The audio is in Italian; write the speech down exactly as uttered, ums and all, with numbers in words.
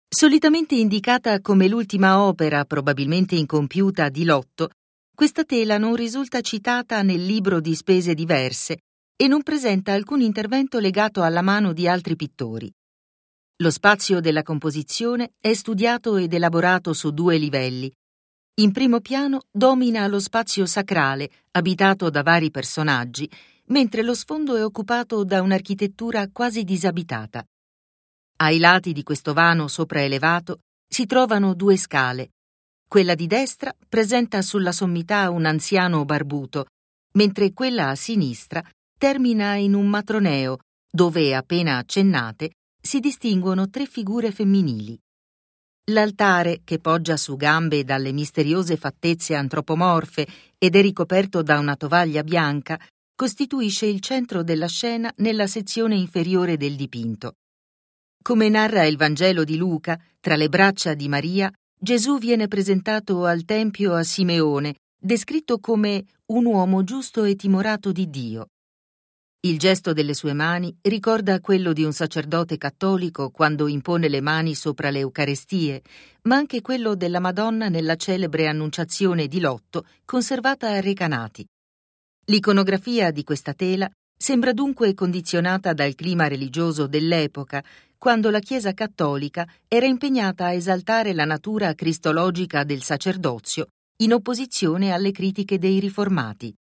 Solitamente indicata come l'ultima opera, probabilmente incompiuta, di Lotto, questa tela non risulta citata nel libro di spese diverse e non presenta alcun intervento legato alla mano di altri pittori. Lo spazio della composizione è studiato ed elaborato su due livelli. In primo piano domina lo spazio sacrale, abitato da vari personaggi, mentre lo sfondo è occupato da un'architettura quasi disabitata. Ai lati di questo vano sopraelevato si trovano due scale. Quella di destra presenta sulla sommità un anziano barbuto, mentre quella a sinistra termina in un matroneo, dove, appena accennate, si distinguono tre figure femminili. L'altare, che poggia su gambe dalle misteriose fattezze antropomorfe ed è ricoperto da una tovaglia bianca, costituisce il centro della scena nella sezione inferiore del dipinto. Come narra il Vangelo di Luca, tra le braccia di Maria, Gesù viene presentato al Tempio a Simeone, descritto come un uomo giusto e timorato di Dio. Il gesto delle sue mani ricorda quello di un sacerdote cattolico quando impone le mani sopra le Eucaristie, ma anche quello della Madonna nella celebre Annunciazione di Lotto, conservata a Recanati. L'iconografia di questa tela sembra dunque condizionata dal clima religioso dell'epoca, quando la Chiesa cattolica era impegnata a esaltare la natura cristologica del sacerdozio in opposizione alle critiche dei riformati.